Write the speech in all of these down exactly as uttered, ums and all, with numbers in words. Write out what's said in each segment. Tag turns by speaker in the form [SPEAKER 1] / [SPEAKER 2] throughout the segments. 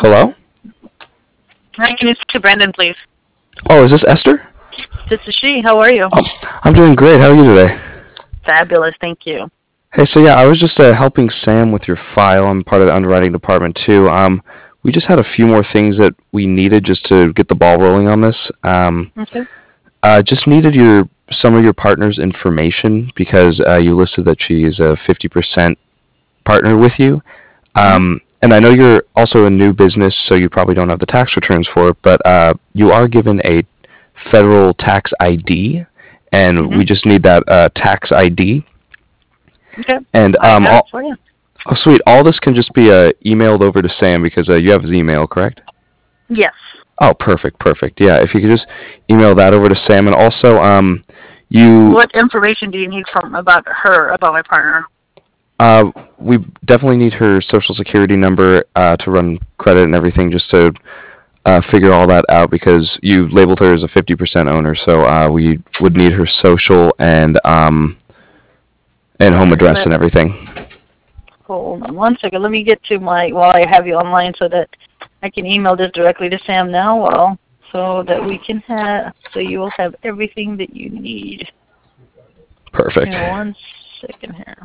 [SPEAKER 1] Hello?
[SPEAKER 2] Hi, can you speak to Brandon, please?
[SPEAKER 1] Oh, is this Esther?
[SPEAKER 2] This is she. How are you?
[SPEAKER 1] Oh, I'm doing great. How are you today?
[SPEAKER 2] Fabulous, thank you.
[SPEAKER 1] Hey, so yeah, I was just uh, helping Sam with your file. I'm part of the underwriting department too. Um, we just had a few more things that we needed just to get the ball rolling on this. Um,
[SPEAKER 2] Okay.
[SPEAKER 1] uh, just needed your some of your partner's information because uh, you listed that she is a fifty percent partner with you. Um, and I know you're also a new business, so you probably don't have the tax returns for it, but uh, you are given a federal tax I D, and
[SPEAKER 2] Mm-hmm.
[SPEAKER 1] we just need that uh, tax I D.
[SPEAKER 2] Okay.
[SPEAKER 1] And
[SPEAKER 2] I
[SPEAKER 1] um,
[SPEAKER 2] got it
[SPEAKER 1] all,
[SPEAKER 2] for you.
[SPEAKER 1] oh, sweet. All this can just be uh, emailed over to Sam because uh, you have his email, correct?
[SPEAKER 2] Yes.
[SPEAKER 1] Oh, perfect, perfect. Yeah, if you could just email that over to Sam, and also, um, you.
[SPEAKER 2] What information do you need from about her, about my partner?
[SPEAKER 1] Uh, we definitely need her social security number uh, to run credit and everything, just to uh, figure all that out because you labeled her as a fifty percent owner, so uh, we would need her social and um, and home address
[SPEAKER 2] Let,
[SPEAKER 1] and everything.
[SPEAKER 2] hold on one second. Let me get to my, while I have you online so that I can email this directly to Sam now, well, so that we can have, so you will have everything that you need.
[SPEAKER 1] Perfect.
[SPEAKER 2] Give me one second here.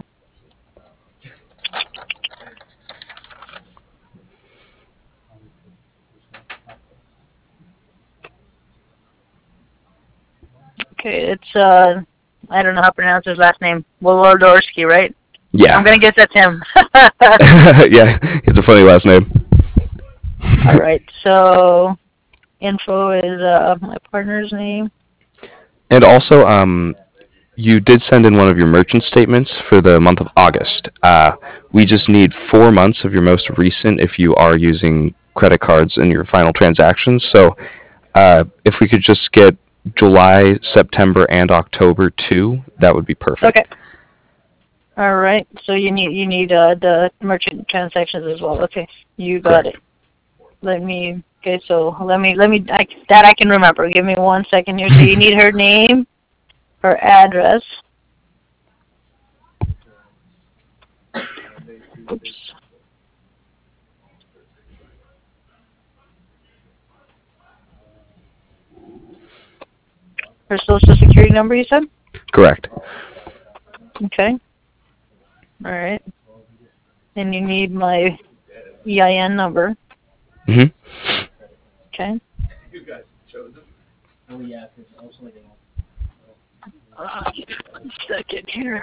[SPEAKER 2] Okay, it's, uh, I don't know how to pronounce his last name. Wolodorsky, right?
[SPEAKER 1] Yeah.
[SPEAKER 2] I'm going to guess that's him.
[SPEAKER 1] Yeah, it's a funny last name.
[SPEAKER 2] All right, so info is uh, my partner's name.
[SPEAKER 1] And also, um, you did send in one of your merchant statements for the month of August. Uh, we just need four months of your most recent if you are using credit cards in your final transactions. So uh, if we could just get July, September, and October too, that would be perfect.
[SPEAKER 2] Okay. All right, so you need you need uh, the merchant transactions as well. Okay, you got
[SPEAKER 1] Correct.
[SPEAKER 2] it. Let me. Okay, so let me let me I, that I can remember. Give me one second here. So you need her name, her address. Oops. Her social security number, you said?
[SPEAKER 1] Correct.
[SPEAKER 2] Okay. All right. And you need my E I N number.
[SPEAKER 1] Mm-hmm.
[SPEAKER 2] Okay. Uh, one second here.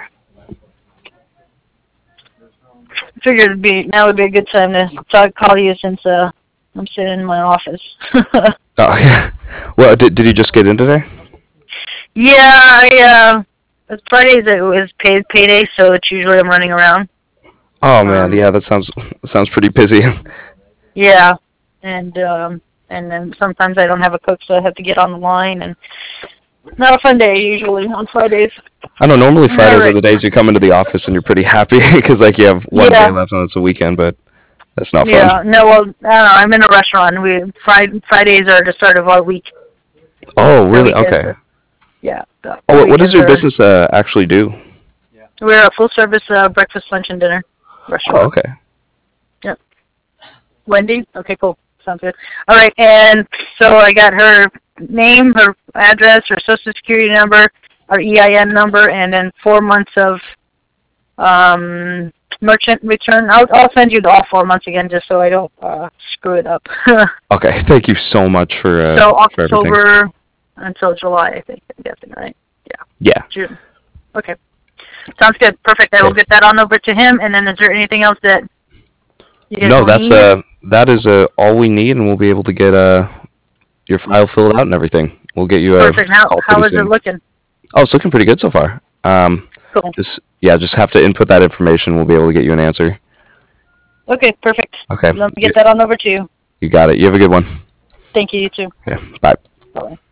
[SPEAKER 2] Figured it'd be now would be a good time to talk, call you since uh I'm sitting in my office.
[SPEAKER 1] Oh yeah. Well, did did you just get in today?
[SPEAKER 2] Yeah, I uh, Fridays it was paid payday, so it's usually I'm running around.
[SPEAKER 1] Oh man,
[SPEAKER 2] Um,
[SPEAKER 1] yeah, that sounds sounds pretty busy.
[SPEAKER 2] yeah, and um, and then sometimes I don't have a cook, so I have to get on the line, and not a fun day usually on Fridays.
[SPEAKER 1] I know normally
[SPEAKER 2] All
[SPEAKER 1] Fridays are
[SPEAKER 2] right.
[SPEAKER 1] the days you come into the office and you're pretty happy because like you have one day
[SPEAKER 2] Yeah,
[SPEAKER 1] left and it's a weekend, but that's not fun.
[SPEAKER 2] yeah. No, well, I don't know. I'm in a restaurant. We Friday Fridays are the start of our week.
[SPEAKER 1] Oh,
[SPEAKER 2] Our
[SPEAKER 1] really?
[SPEAKER 2] weekends.
[SPEAKER 1] Okay.
[SPEAKER 2] Are, yeah, the,
[SPEAKER 1] Oh,
[SPEAKER 2] our
[SPEAKER 1] what, what does
[SPEAKER 2] weekends
[SPEAKER 1] your
[SPEAKER 2] are.
[SPEAKER 1] business uh, actually do?
[SPEAKER 2] We're a full service uh, breakfast, lunch, and dinner
[SPEAKER 1] Oh,
[SPEAKER 2] restaurant.
[SPEAKER 1] okay.
[SPEAKER 2] Yep. Wendy? Okay, cool. Sounds good. All right, and so I got her name, her address, her social security number, her E I N number, and then four months of um, merchant return. I'll, I'll send you the all four months again just so I don't uh, screw it up.
[SPEAKER 1] Okay, thank you so much for uh,
[SPEAKER 2] So
[SPEAKER 1] for everything.
[SPEAKER 2] October until July, I think, I'm guessing, right? Yeah.
[SPEAKER 1] Yeah.
[SPEAKER 2] June. Okay. Sounds good. Perfect. I will
[SPEAKER 1] Okay.
[SPEAKER 2] get that on over to him, and then is there anything else that you guys
[SPEAKER 1] No,
[SPEAKER 2] will
[SPEAKER 1] that's
[SPEAKER 2] need?
[SPEAKER 1] uh that is uh all we need, and we'll be able to get uh your file filled out and everything. We'll get you a
[SPEAKER 2] Perfect. How
[SPEAKER 1] call
[SPEAKER 2] how
[SPEAKER 1] pretty
[SPEAKER 2] is it
[SPEAKER 1] soon.
[SPEAKER 2] looking?
[SPEAKER 1] Oh, it's looking pretty good so far. Um,
[SPEAKER 2] Cool.
[SPEAKER 1] just yeah, just have to input that information. We'll be able to get you an answer.
[SPEAKER 2] Okay, perfect.
[SPEAKER 1] Okay.
[SPEAKER 2] Let me
[SPEAKER 1] You,
[SPEAKER 2] get that on over to you.
[SPEAKER 1] you got it. You have a good one.
[SPEAKER 2] Thank you, you too.
[SPEAKER 1] Yeah. Bye.
[SPEAKER 2] Bye.